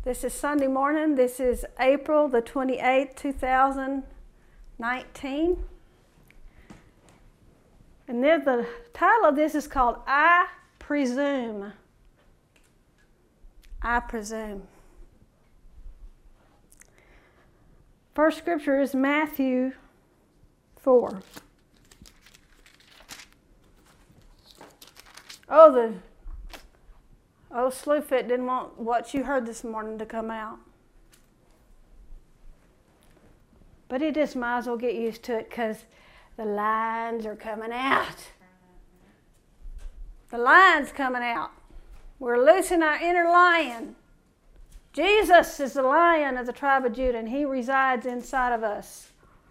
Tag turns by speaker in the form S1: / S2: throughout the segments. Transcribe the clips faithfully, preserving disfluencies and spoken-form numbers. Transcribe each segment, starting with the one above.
S1: This is Sunday morning. This is April the twenty-eighth, two thousand nineteen. And then the title of this is called I Presume. I Presume. First scripture is Matthew four. Oh, the oh, Slewfoot didn't want what you heard this morning to come out. But he just might as well get used to it because the lines are coming out. The line's coming out. We're loosing our inner lion. Jesus is the lion of the tribe of Judah, and he resides inside of us.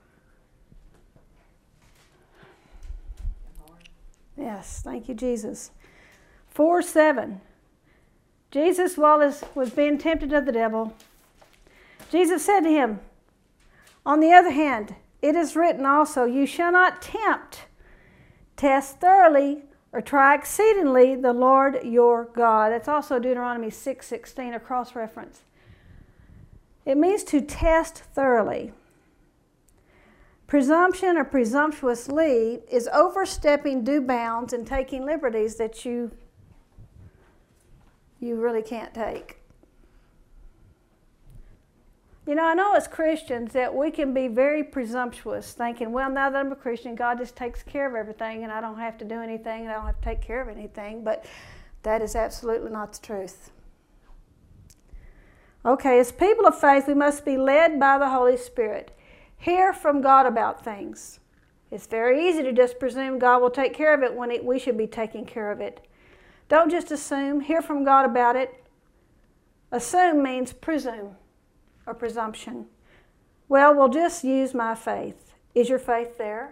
S1: Yes, thank you, Jesus. four seven. Jesus, while he was being tempted of the devil, Jesus said to him, on the other hand, it is written also, you shall not tempt, test thoroughly, or try exceedingly the Lord your God. That's also Deuteronomy six sixteen, a cross-reference. It means to test thoroughly. Presumption or presumptuously is overstepping due bounds and taking liberties that you you really can't take. You know, I know as Christians that we can be very presumptuous, thinking, well, now that I'm a Christian, God just takes care of everything and I don't have to do anything and I don't have to take care of anything, but that is absolutely not the truth. Okay, as people of faith, we must be led by the Holy Spirit. Hear from God about things. It's very easy to just presume God will take care of it when it, we should be taking care of it. Don't just assume. Hear from God about it. Assume means presume or presumption. Well, we'll just use my faith. Is your faith there?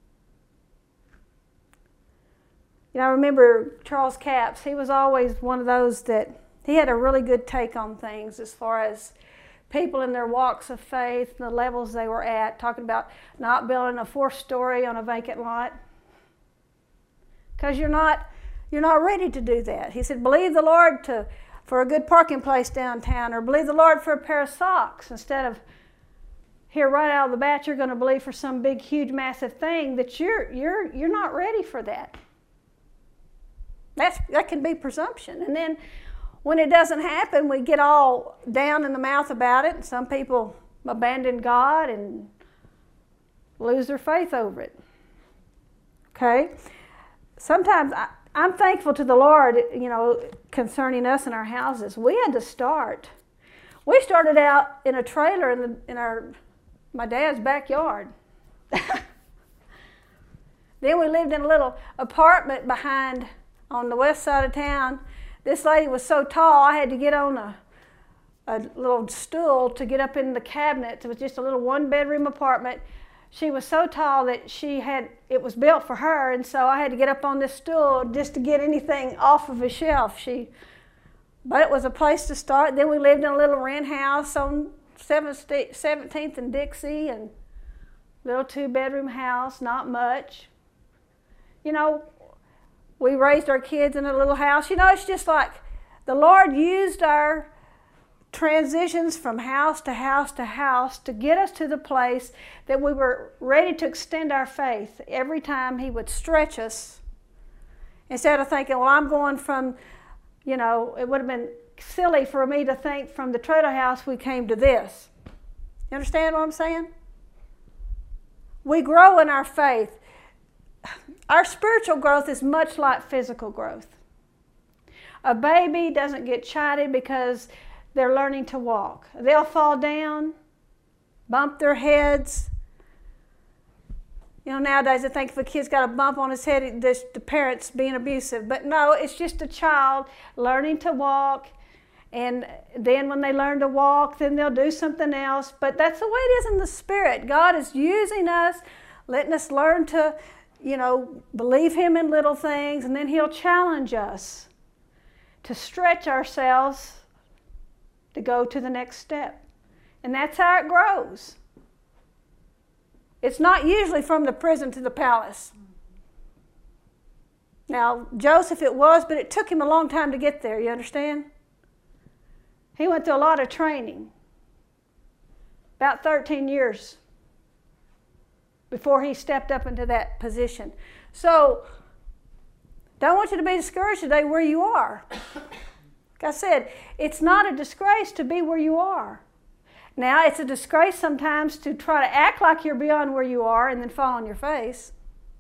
S1: You know, I remember Charles Capps. He was always one of those that he had a really good take on things as far as people in their walks of faith and the levels they were at, talking about not building a fourth story on a vacant lot. Because you're not You're not ready to do that. He said, believe the Lord to, for a good parking place downtown, or believe the Lord for a pair of socks. Instead of here right out of the bat, you're going to believe for some big, huge, massive thing that you're you're you're not ready for that. That's that can be presumption. And then when it doesn't happen, we get all down in the mouth about it. And some people abandon God and lose their faith over it. Okay? Sometimes I I'm thankful to the Lord, you know, concerning us and our houses. We had to start. We started out in a trailer in, the, in our my dad's backyard. Then we lived in a little apartment behind on the west side of town. This lady was so tall, I had to get on a, a little stool to get up in the cabinet. It was just a little one-bedroom apartment. She was so tall that she had, it was built for her, and so I had to get up on this stool just to get anything off of a shelf. She, but it was a place to start. Then we lived in a little rent house on seventeenth and Dixie, and little two-bedroom house, not much. You know, we raised our kids in a little house. You know, it's just like the Lord used our transitions from house to house to house to get us to the place that we were ready to extend our faith. Every time he would stretch us, instead of thinking, well, I'm going from, you know, it would have been silly for me to think from the trailer house we came to this. You understand what I'm saying? We grow in our faith. Our spiritual growth is much like physical growth. A baby doesn't get chided because they're learning to walk. They'll fall down, bump their heads. You know, nowadays I think if a kid's got a bump on his head, it's the parents being abusive. But no, it's just a child learning to walk. And then when they learn to walk, then they'll do something else. But that's the way it is in the Spirit. God is using us, letting us learn to, you know, believe him in little things. And then he'll challenge us to stretch ourselves to go to the next step. And that's how it grows. It's not usually from the prison to the palace. Now, Joseph it was, but it took him a long time to get there, you understand? He went through a lot of training, about thirteen years before he stepped up into that position. So, don't want you to be discouraged today where you are. Like I said, it's not a disgrace to be where you are. Now, it's a disgrace sometimes to try to act like you're beyond where you are and then fall on your face.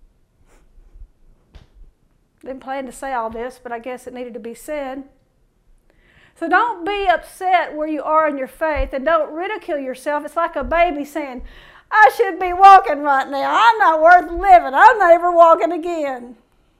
S1: Didn't plan to say all this, but I guess it needed to be said. So don't be upset where you are in your faith, and don't ridicule yourself. It's like a baby saying, I should be walking right now. I'm not worth living. I'm never walking again.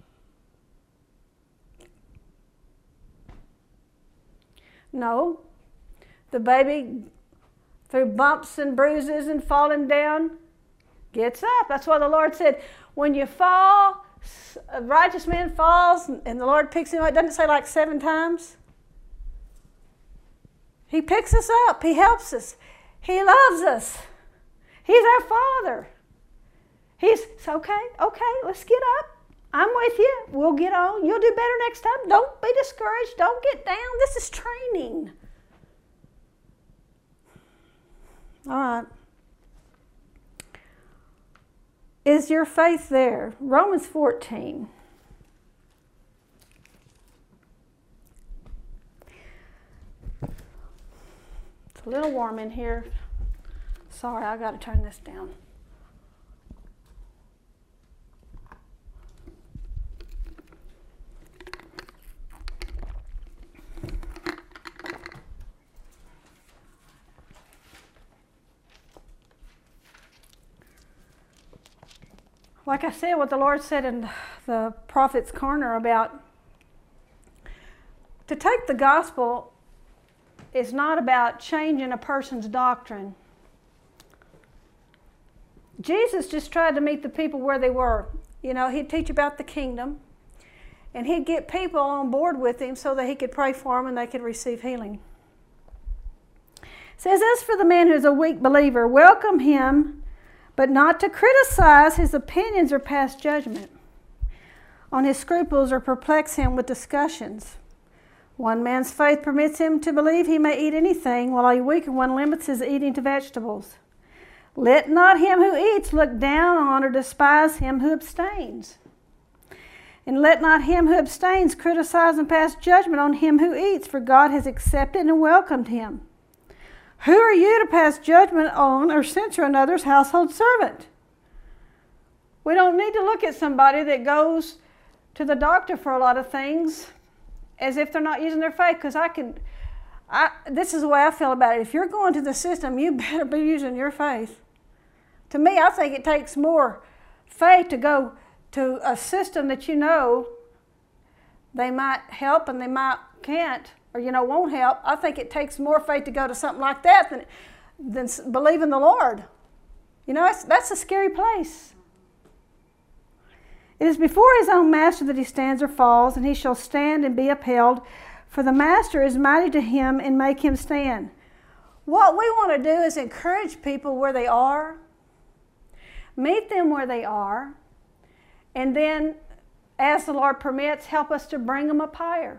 S1: No. The baby, through bumps and bruises and falling down, gets up. That's why the Lord said, when you fall, a righteous man falls and the Lord picks him up. Doesn't it say like seven times? He picks us up. He helps us. He loves us. He's our Father. He's, it's okay, okay, let's get up. I'm with you. We'll get on. You'll do better next time. Don't be discouraged. Don't get down. This is training. All right. Is your faith there? Romans fourteen. It's a little warm in here. Sorry, I got to turn this down. Like I said, what the Lord said in the Prophet's Corner about to take the gospel is not about changing a person's doctrine. Jesus just tried to meet the people where they were. You know, he'd teach about the kingdom, and he'd get people on board with him so that he could pray for them and they could receive healing. It says, as for the man who's a weak believer, welcome him, but not to criticize his opinions or pass judgment on his scruples or perplex him with discussions. One man's faith permits him to believe he may eat anything, while a weaker one limits his eating to vegetables. Let not him who eats look down on or despise him who abstains. And let not him who abstains criticize and pass judgment on him who eats, for God has accepted and welcomed him. Who are you to pass judgment on or censure another's household servant? We don't need to look at somebody that goes to the doctor for a lot of things as if they're not using their faith, because I can, I, this is the way I feel about it. If you're going to the system, you better be using your faith. To me, I think it takes more faith to go to a system that you know they might help and they might can't, or, you know, won't help. I think it takes more faith to go to something like that than, than believe in the Lord. You know, that's, that's a scary place. It is before his own master that he stands or falls, and he shall stand and be upheld, for the master is mighty to him and make him stand. What we want to do is encourage people where they are, meet them where they are, and then, as the Lord permits, help us to bring them up higher.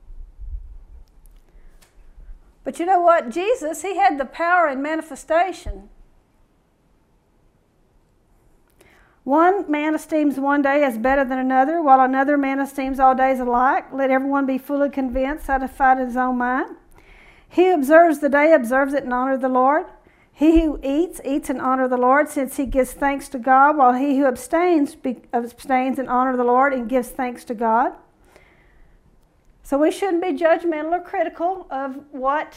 S1: But you know what? Jesus, he had the power and manifestation. One man esteems one day as better than another, while another man esteems all days alike. Let everyone be fully convinced, satisfied in his own mind. He who observes the day observes it in honor of the Lord. He who eats, eats in honor of the Lord, since he gives thanks to God, while he who abstains, abstains in honor of the Lord and gives thanks to God. So we shouldn't be judgmental or critical of what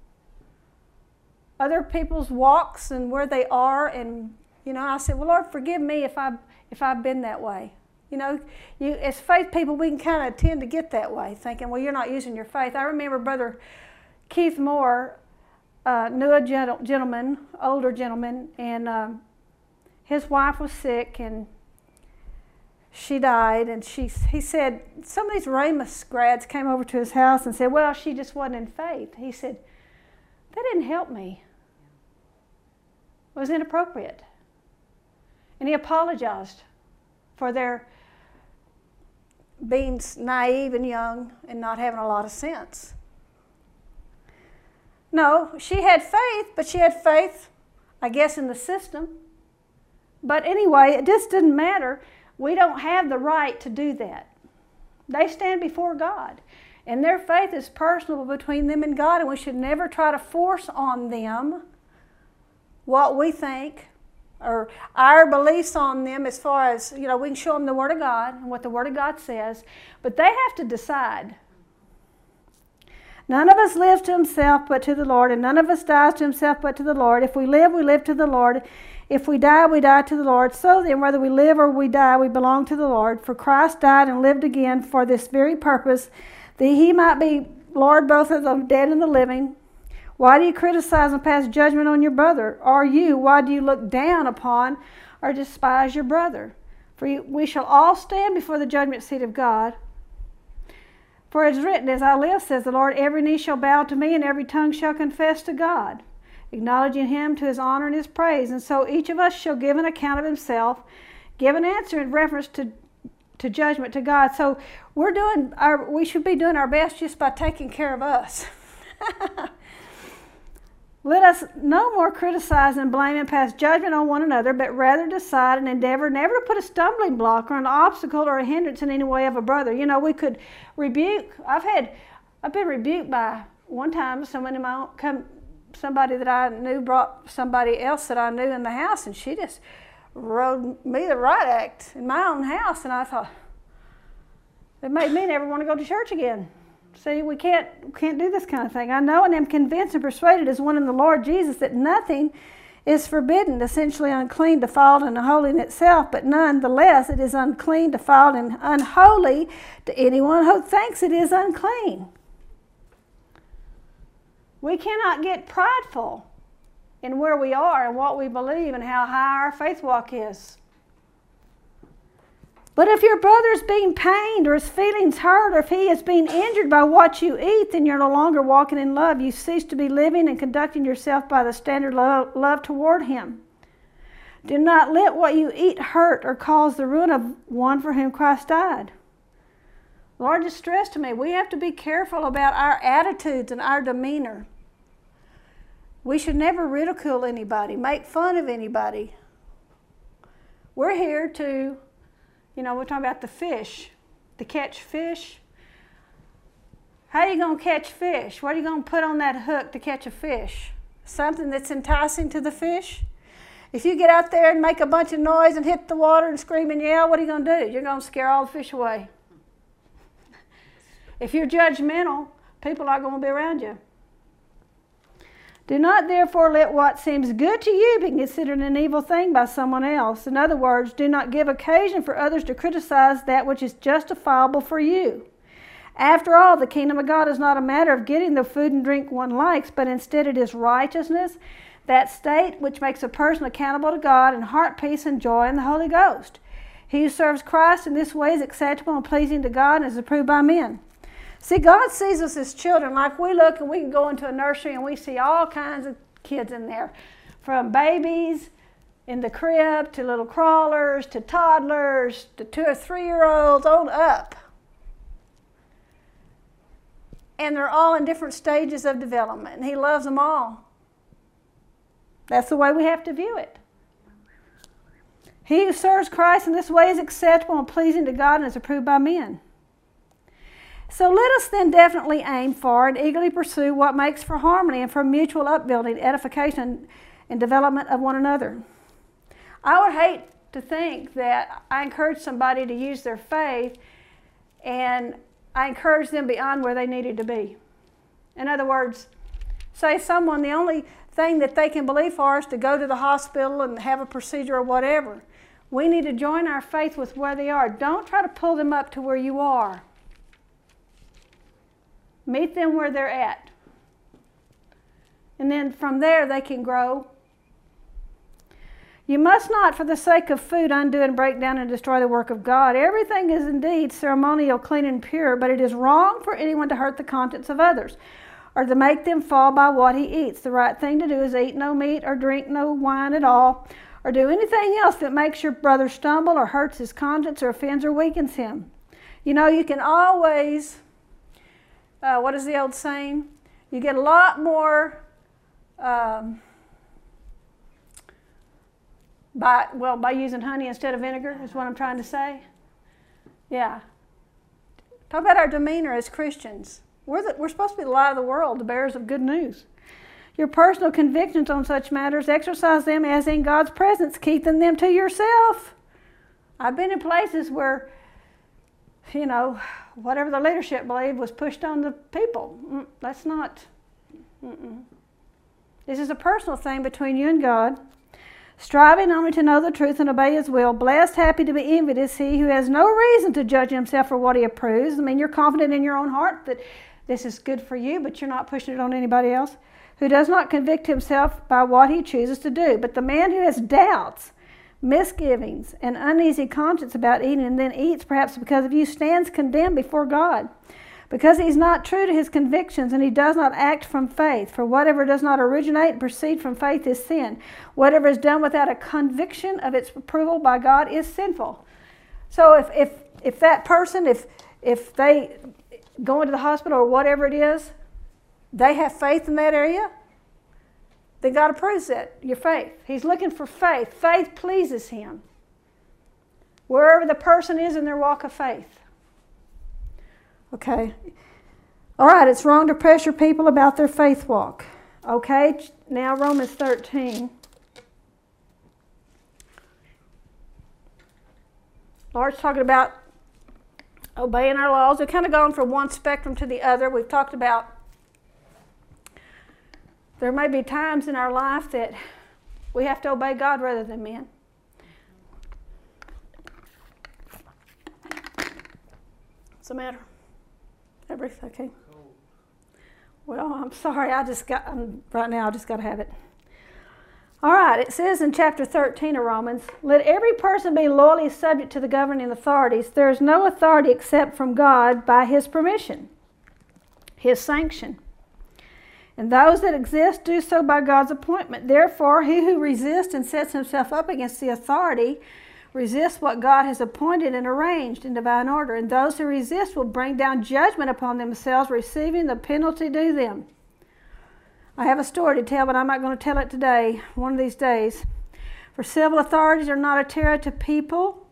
S1: other people's walks and where they are. And, you know, I said, well, Lord, forgive me if I've, if I've been that way. You know, you, as faith people, we can kind of tend to get that way, thinking, well, you're not using your faith. I remember Brother Keith Moore uh, knew a gentle, gentleman, older gentleman, and um, his wife was sick, and she died, and she, he said, some of these Ramus grads came over to his house and said, well, she just wasn't in faith. He said, that didn't help me. It was inappropriate. And he apologized for their being naive and young and not having a lot of sense. No, she had faith, but she had faith, I guess, in the system. But anyway, it just didn't matter. We don't have the right to do that. They stand before God. And their faith is personal between them and God, and we should never try to force on them what we think or our beliefs on them as far as, you know, we can show them the Word of God and what the Word of God says, but they have to decide. None of us lives to himself but to the Lord, and none of us dies to himself but to the Lord. If we live, we live to the Lord. If we die, we die to the Lord. So then, whether we live or we die, we belong to the Lord. For Christ died and lived again for this very purpose, that he might be Lord both of the dead and the living. Why do you criticize and pass judgment on your brother? Or you, why do you look down upon or despise your brother? For you, we shall all stand before the judgment seat of God. For it is written, as I live, says the Lord, every knee shall bow to me and every tongue shall confess to God, acknowledging him to his honor and his praise. And so each of us shall give an account of himself, give an answer in reference to, to judgment to God. So we're doing our, we should be doing our best just by taking care of us. Let us no more criticize and blame and pass judgment on one another, but rather decide and endeavor never to put a stumbling block or an obstacle or a hindrance in any way of a brother. You know, we could rebuke. I've had, I've been rebuked by one time somebody in my own, come, somebody that I knew brought somebody else that I knew in the house, and she just rode me the right act in my own house, and I thought, it made me never want to go to church again. See, we can't can't do this kind of thing. I know and am convinced and persuaded as one in the Lord Jesus that nothing is forbidden, essentially unclean, defiled, and unholy in itself, but nonetheless it is unclean, defiled, and unholy to anyone who thinks it is unclean. We cannot get prideful in where we are and what we believe and how high our faith walk is. But if your brother is being pained or his feelings hurt or if he is being injured by what you eat, then you're no longer walking in love. You cease to be living and conducting yourself by the standard love, love toward him. Do not let what you eat hurt or cause the ruin of one for whom Christ died. The Lord just stressed to me, we have to be careful about our attitudes and our demeanor. We should never ridicule anybody, make fun of anybody. We're here to... You know, we're talking about the fish, to catch fish. How are you going to catch fish? What are you going to put on that hook to catch a fish? Something that's enticing to the fish? If you get out there and make a bunch of noise and hit the water and scream and yell, what are you going to do? You're going to scare all the fish away. If you're judgmental, people aren't going to be around you. Do not therefore let what seems good to you be considered an evil thing by someone else. In other words, do not give occasion for others to criticize that which is justifiable for you. After all, the kingdom of God is not a matter of getting the food and drink one likes, but instead it is righteousness, that state which makes a person accountable to God, and heart peace and joy in the Holy Ghost. He who serves Christ in this way is acceptable and pleasing to God and is approved by men. See, God sees us as children. Like we look and we can go into a nursery and we see all kinds of kids in there. From babies in the crib to little crawlers to toddlers to two or three-year-olds on up. And they're all in different stages of development. And He loves them all. That's the way we have to view it. He who serves Christ in this way is acceptable and pleasing to God and is approved by men. So let us then definitely aim for and eagerly pursue what makes for harmony and for mutual upbuilding, edification, and development of one another. I would hate to think that I encourage somebody to use their faith and I encourage them beyond where they needed to be. In other words, say someone, the only thing that they can believe for is to go to the hospital and have a procedure or whatever. We need to join our faith with where they are. Don't try to pull them up to where you are. Meet them where they're at. And then from there they can grow. You must not, for the sake of food, undo and break down and destroy the work of God. Everything is indeed ceremonial, clean and pure, but it is wrong for anyone to hurt the conscience of others or to make them fall by what he eats. The right thing to do is eat no meat or drink no wine at all, or do anything else that makes your brother stumble or hurts his conscience or offends or weakens him. You know, you can always... Uh, what is the old saying? You get a lot more, um, by, well, by using honey instead of vinegar is what I'm trying to say. Yeah. Talk about our demeanor as Christians. We're, the, we're supposed to be the light of the world, the bearers of good news. Your personal convictions on such matters, exercise them as in God's presence, keeping them to yourself. I've been in places where, you know, whatever the leadership believed was pushed on the people. Mm, that's not, mm-mm. This is a personal thing between you and God. Striving only to know the truth and obey His will. Blessed, happy to be envied is he who has no reason to judge himself for what he approves. I mean, you're confident in your own heart that this is good for you, but you're not pushing it on anybody else. Who does not convict himself by what he chooses to do. But the man who has doubts, misgivings, and uneasy conscience about eating and then eats, perhaps because of you, stands condemned before God. Because he's not true to his convictions and he does not act from faith. For whatever does not originate and proceed from faith is sin. Whatever is done without a conviction of its approval by God is sinful. So if if, if that person, if if they go into the hospital or whatever it is, they have faith in that area, then God approves that, your faith. He's looking for faith. Faith pleases Him. Wherever the person is in their walk of faith. Okay. All right, it's wrong to pressure people about their faith walk. Okay, now Romans thirteen. Lord's talking about obeying our laws. We've kind of gone from one spectrum to the other. We've talked about there may be times in our life that we have to obey God rather than men. What's the matter? Everything okay? Well, I'm sorry. I just got, I'm, right now I just got to have it. All right, it says in chapter thirteen of Romans, let every person be loyally subject to the governing authorities. There is no authority except from God by His permission, His sanction. And those that exist do so by God's appointment. Therefore, he who resists and sets himself up against the authority resists what God has appointed and arranged in divine order. And those who resist will bring down judgment upon themselves, receiving the penalty due them. I have a story to tell, but I'm not going to tell it today, one of these days. For civil authorities are not a terror to people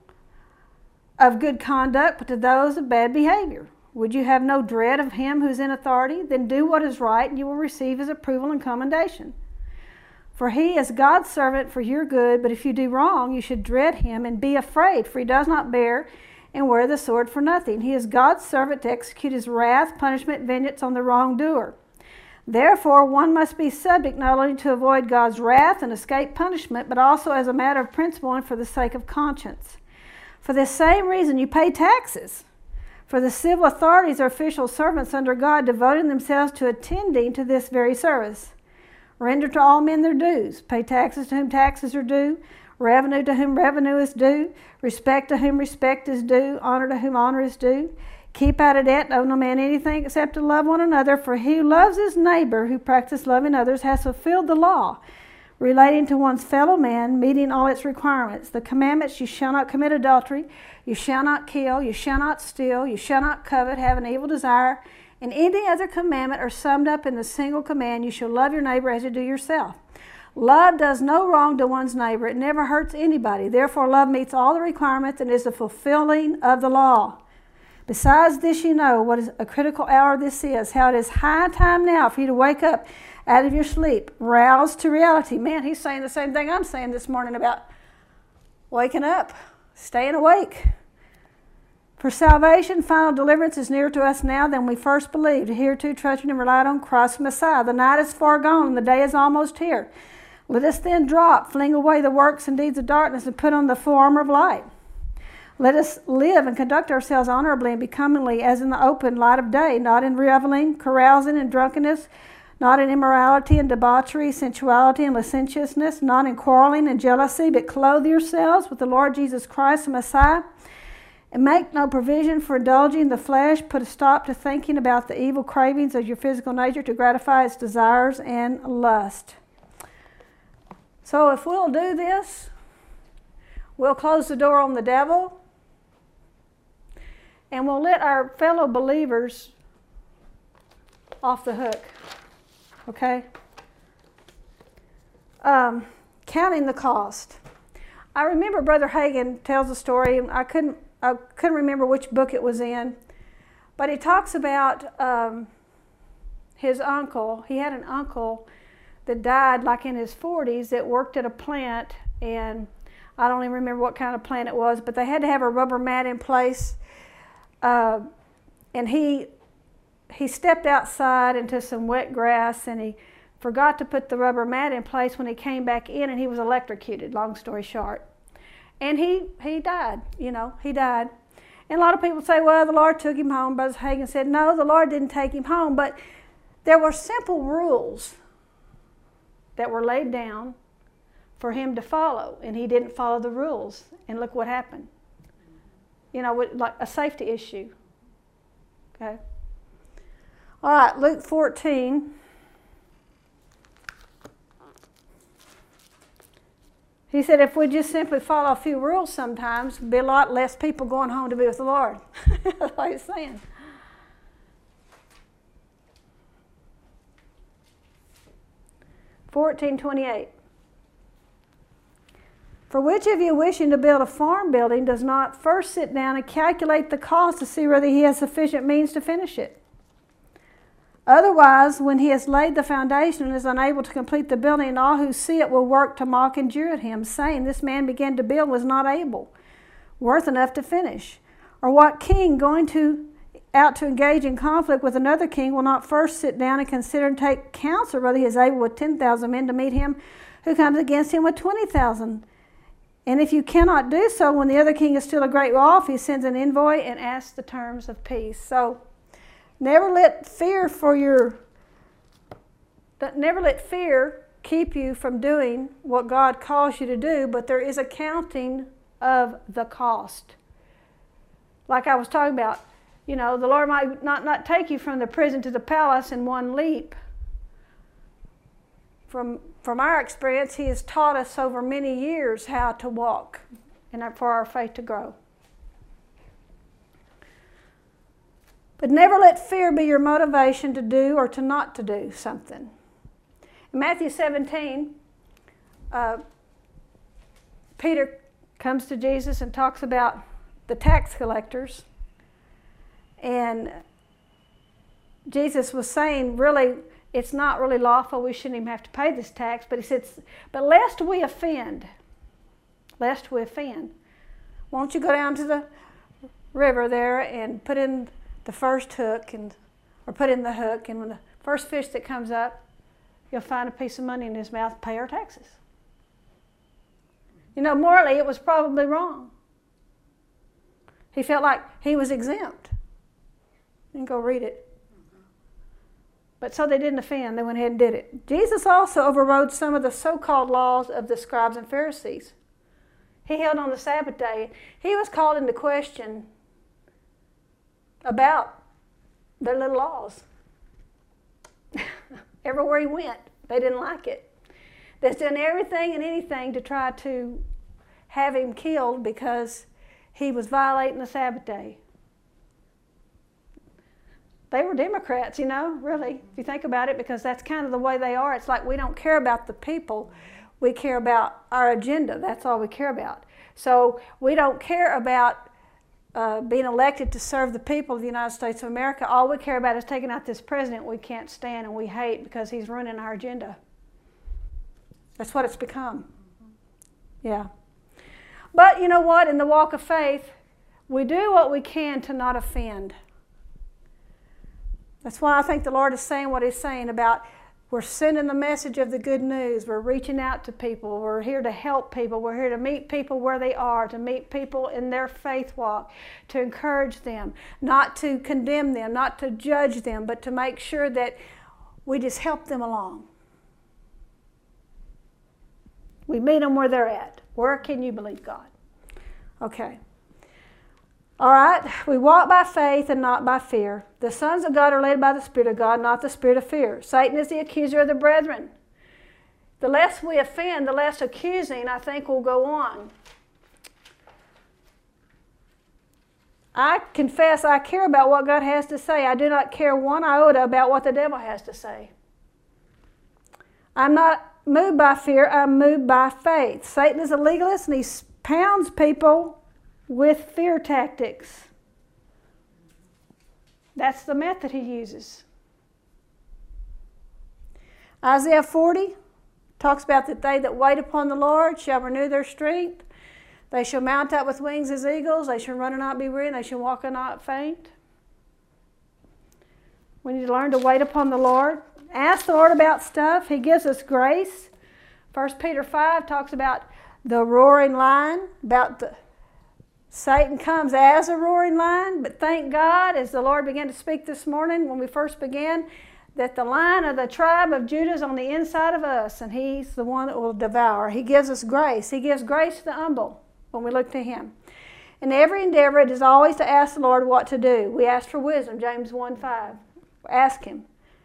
S1: of good conduct, but to those of bad behavior. Would you have no dread of him who's in authority? Then do what is right, and you will receive his approval and commendation. For he is God's servant for your good, but if you do wrong, you should dread him and be afraid, for he does not bear and wear the sword for nothing. He is God's servant to execute his wrath, punishment, vengeance on the wrongdoer. Therefore, one must be subject not only to avoid God's wrath and escape punishment, but also as a matter of principle and for the sake of conscience. For this same reason you pay taxes. For the civil authorities are official servants under God, devoting themselves to attending to this very service. Render to all men their dues. Pay taxes to whom taxes are due. Revenue to whom revenue is due. Respect to whom respect is due. Honor to whom honor is due. Keep out of debt, owe no man anything except to love one another. For he who loves his neighbor, who practices loving others, has fulfilled the law relating to one's fellow man, meeting all its requirements. The commandments: you shall not commit adultery, you shall not kill, you shall not steal, you shall not covet, have an evil desire, and any other commandment are summed up in the single command: you shall love your neighbor as you do yourself. Love does no wrong to one's neighbor. It never hurts anybody. Therefore, love meets all the requirements and is the fulfilling of the law. Besides this, you know what is a critical hour this is, how it is high time now for you to wake up out of your sleep, roused to reality. Man, he's saying the same thing I'm saying this morning about waking up, staying awake. For salvation, final deliverance is nearer to us now than we first believed. Hereto, trusting and relied on Christ the Messiah. The night is far gone and the day is almost here. Let us then drop, fling away the works and deeds of darkness, and put on the full armor of light. Let us live and conduct ourselves honorably and becomingly as in the open light of day, not in reveling, carousing, and drunkenness, not in immorality and debauchery, sensuality and licentiousness, not in quarreling and jealousy, but clothe yourselves with the Lord Jesus Christ the Messiah, and make no provision for indulging the flesh. Put a stop to thinking about the evil cravings of your physical nature to gratify its desires and lust. So if we'll do this, we'll close the door on the devil, and we'll let our fellow believers off the hook. okay? Um, counting the cost. I remember Brother Hagin tells a story. I couldn't, I couldn't remember which book it was in, but he talks about um, his uncle. He had an uncle that died like in his forties that worked at a plant, and I don't even remember what kind of plant it was, but they had to have a rubber mat in place. Uh, and he he stepped outside into some wet grass, and he forgot to put the rubber mat in place when he came back in, and he was electrocuted, long story short. And he, he died, you know, he died. And a lot of people say, well, the Lord took him home. Brother Hagin said, no, the Lord didn't take him home, but there were simple rules that were laid down for him to follow, and he didn't follow the rules, and look what happened. You know, like a safety issue. Okay. All right, Luke fourteen. He said if we just simply follow a few rules sometimes, there'd be a lot less people going home to be with the Lord. That's what he's saying. fourteen twenty-eight. For which of you wishing to build a farm building does not first sit down and calculate the cost to see whether he has sufficient means to finish it? Otherwise, when he has laid the foundation and is unable to complete the building, all who see it will work to mock and jeer at him, saying, this man began to build was not able, worth enough to finish. Or what king going to out to engage in conflict with another king will not first sit down and consider and take counsel whether he is able with ten thousand men to meet him who comes against him with twenty thousand? And if you cannot do so when the other king is still a great way off, he sends an envoy and asks the terms of peace. So never let fear for your, never let fear keep you from doing what God calls you to do, but there is a counting of the cost. Like I was talking about, you know, the Lord might not, not take you from the prison to the palace in one leap. From, from our experience, he has taught us over many years how to walk and for our faith to grow. But never let fear be your motivation to do or to not to do something. In Matthew seventeen, uh, Peter comes to Jesus and talks about the tax collectors. And Jesus was saying, really, it's not really lawful. We shouldn't even have to pay this tax. But he said, but lest we offend, lest we offend, won't you go down to the river there and put in the first hook, and or put in the hook, and when the first fish that comes up, you'll find a piece of money in his mouth, pay our taxes. You know, morally, it was probably wrong. He felt like he was exempt. You can go read it. But so they didn't offend. They went ahead and did it. Jesus also overrode some of the so-called laws of the scribes and Pharisees. He held on the Sabbath day. He was called into question about their little laws. Everywhere he went, they didn't like it. They've done everything and anything to try to have him killed because he was violating the Sabbath day. They were Democrats, you know, really, if you think about it, because that's kind of the way they are. It's like we don't care about the people. We care about our agenda. That's all we care about. So we don't care about uh, being elected to serve the people of the United States of America. All we care about is taking out this president we can't stand and we hate because he's ruining our agenda. That's what it's become. Yeah. But you know what? In the walk of faith, we do what we can to not offend. That's why I think the Lord is saying what he's saying about we're sending the message of the good news. We're reaching out to people. We're here to help people. We're here to meet people where they are, to meet people in their faith walk, to encourage them, not to condemn them, not to judge them, but to make sure that we just help them along. We meet them where they're at. Where can you believe God? Okay. All right, we walk by faith and not by fear. The sons of God are led by the Spirit of God, not the spirit of fear. Satan is the accuser of the brethren. The less we offend, the less accusing I think will go on. I confess I care about what God has to say. I do not care one iota about what the devil has to say. I'm not moved by fear, I'm moved by faith. Satan is a legalist and he pounds people with fear tactics. That's the method he uses. Isaiah forty talks about that they that wait upon the Lord shall renew their strength. They shall mount up with wings as eagles. They shall run and not be weary, and they shall walk and not faint. We need to learn to wait upon the Lord. Ask the Lord about stuff. He gives us grace. First Peter five talks about the roaring lion, about the Satan comes as a roaring lion, but thank God, as the Lord began to speak this morning when we first began, that the Lion of the tribe of Judah is on the inside of us, and he's the one that will devour. He gives us grace. He gives grace to the humble when we look to him. In every endeavor, it is always to ask the Lord what to do. We ask for wisdom, James one five. Ask him.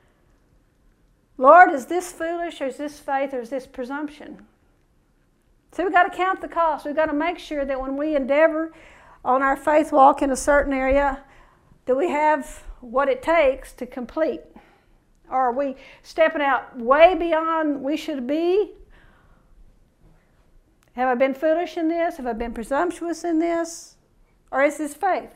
S1: Lord, is this foolish, or is this faith, or is this presumption? So we've got to count the cost. We've got to make sure that when we endeavor on our faith walk in a certain area, that we have what it takes to complete. Or are we stepping out way beyond we should be? Have I been foolish in this? Have I been presumptuous in this? Or is this faith?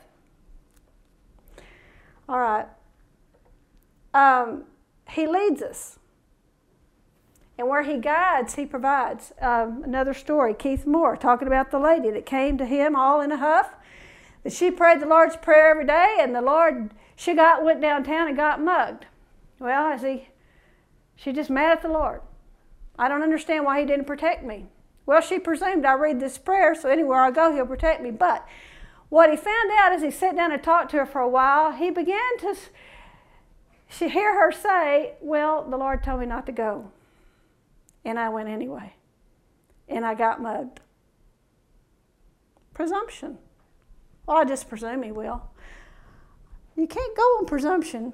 S1: All right. Um, he leads us. And where he guides, he provides. Um, another story, Keith Moore, talking about the lady that came to him all in a huff. That she prayed the Lord's Prayer every day, and the Lord, she got went downtown and got mugged. Well, is he, she just mad at the Lord. I don't understand why he didn't protect me. Well, she presumed I read this prayer, so anywhere I go, he'll protect me. But what he found out as he sat down and talked to her for a while, he began to she hear her say, well, the Lord told me not to go. And I went anyway. And I got mugged. Presumption. Well, I just presume he will. You can't go on presumption.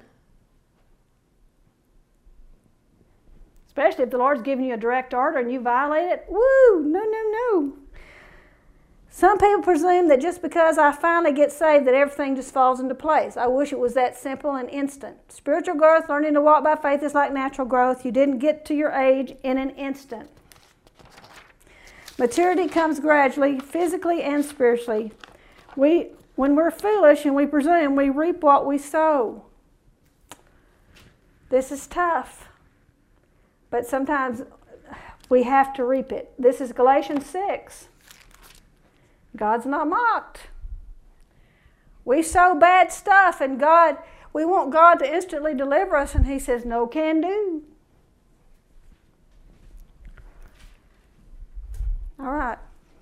S1: Especially if the Lord's giving you a direct order and you violate it. Woo! No, no, no. Some people presume that just because I finally get saved that everything just falls into place. I wish it was that simple and instant. Spiritual growth, learning to walk by faith, is like natural growth. You didn't get to your age in an instant. Maturity comes gradually, physically and spiritually. We, when we're foolish and we presume, we reap what we sow. This is tough. But sometimes we have to reap it. This is Galatians six. God's not mocked. We sow bad stuff, and God, we want God to instantly deliver us, and he says, no can do. All right.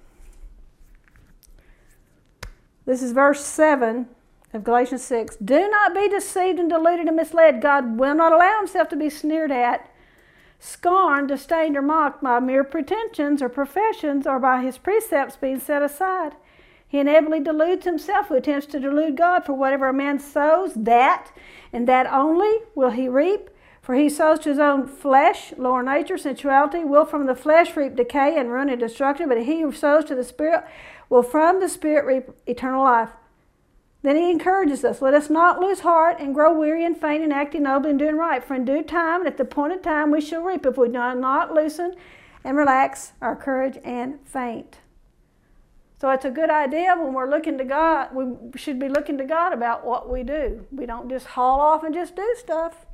S1: This is verse seven of Galatians six. Do not be deceived and deluded and misled. God will not allow himself to be sneered at, scorned, disdained, or mocked by mere pretensions or professions, or by his precepts being set aside. He inevitably deludes himself who attempts to delude God. For whatever a man sows, that, and that only, will he reap. For he sows to his own flesh, lower nature, sensuality, will from the flesh reap decay and ruin and destruction, but he who sows to the Spirit will from the Spirit reap eternal life. Then he encourages us, let us not lose heart and grow weary and faint in acting nobly and doing right. For in due time and at the appointed time we shall reap if we do not loosen and relax our courage and faint. So it's a good idea when we're looking to God, we should be looking to God about what we do. We don't just haul off and just do stuff.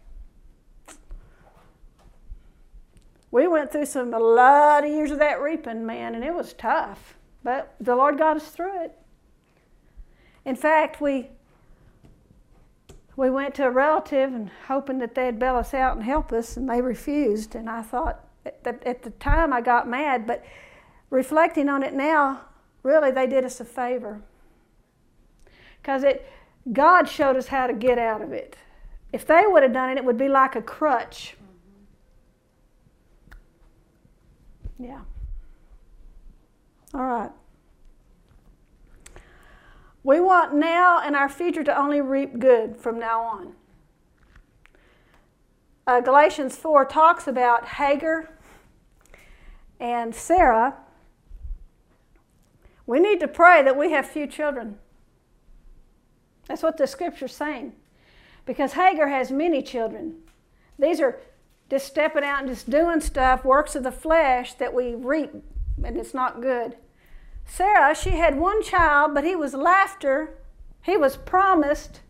S1: We went through some a lot of years of that reaping, man, and it was tough. But the Lord got us through it. In fact, we we went to a relative and hoping that they'd bail us out and help us, and they refused. And I thought, at the, at the time I got mad, but reflecting on it now, really they did us a favor. Because it God showed us how to get out of it. If they would have done it, it would be like a crutch. Yeah. All right. We want now and our future to only reap good from now on. Uh, Galatians four talks about Hagar and Sarah. We need to pray that we have few children. That's what the scripture's saying. Because Hagar has many children. These are just stepping out and just doing stuff, works of the flesh, that we reap, and it's not good. Sarah, she had one child, but he was laughter. He was promised.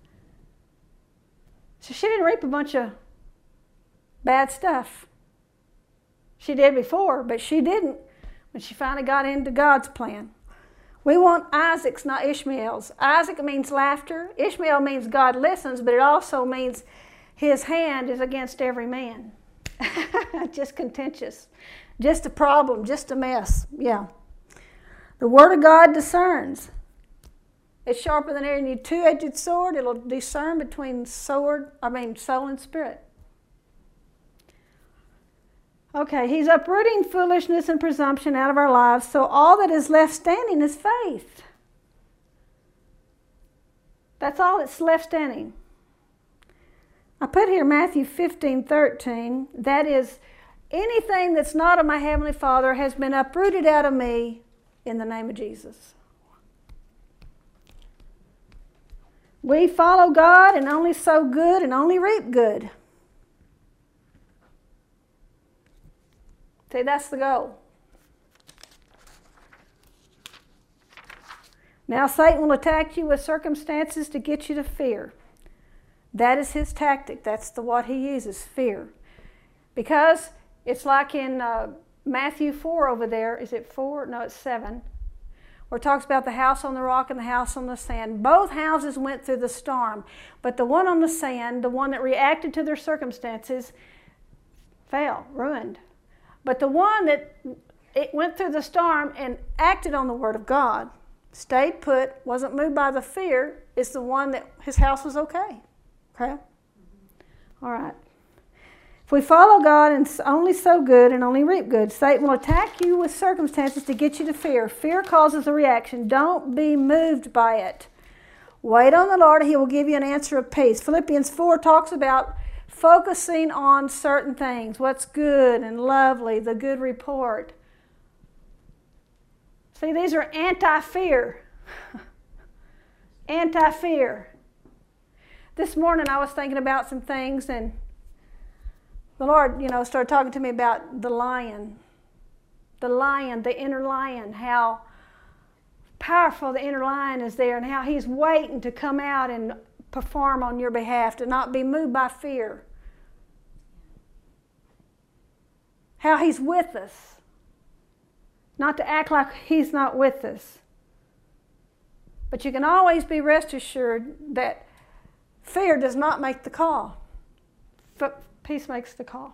S1: So she didn't reap a bunch of bad stuff. She did before, but she didn't when she finally got into God's plan. We want Isaac's, not Ishmael's. Isaac means laughter. Ishmael means God listens, but it also means his hand is against every man. Just contentious. Just a problem. Just a mess. Yeah. The Word of God discerns. It's sharper than any two-edged sword. It'll discern between sword, I mean soul and spirit. Okay, he's uprooting foolishness and presumption out of our lives, so all that is left standing is faith. That's all that's left standing. I put here Matthew fifteen thirteen. That is, anything that's not of my Heavenly Father has been uprooted out of me in the name of Jesus. We follow God and only sow good and only reap good. See, that's the goal. Now Satan will attack you with circumstances to get you to fear. That is his tactic. That's the what he uses, fear. Because it's like in uh, Matthew four over there. Is it four? No, it's seven. Where it talks about the house on the rock and the house on the sand. Both houses went through the storm. But the one on the sand, the one that reacted to their circumstances, fell, ruined. But the one that it went through the storm and acted on the Word of God, stayed put, wasn't moved by the fear, is the one that his house was okay. Okay? All right. If we follow God and only sow good and only reap good, Satan will attack you with circumstances to get you to fear. Fear causes a reaction. Don't be moved by it. Wait on the Lord, and He will give you an answer of peace. Philippians four talks about focusing on certain things, what's good and lovely, the good report. See, these are anti-fear. Anti-fear. This morning I was thinking about some things, and the Lord, you know, started talking to me about the lion. The lion, the inner lion, how powerful the inner lion is there, and how he's waiting to come out and perform on your behalf, to not be moved by fear. How he's with us. Not to act like he's not with us. But you can always be rest assured that fear does not make the call. But peace makes the call.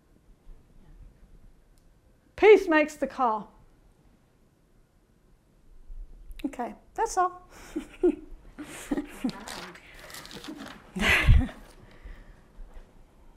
S1: Peace makes the call. Okay, that's all.